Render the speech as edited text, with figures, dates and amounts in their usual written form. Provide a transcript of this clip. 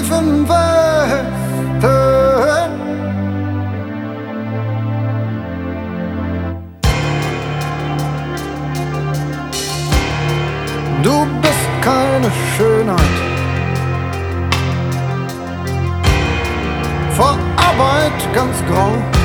tiefen Westen. Du bist keine Schönheit, vor Arbeit ganz grau.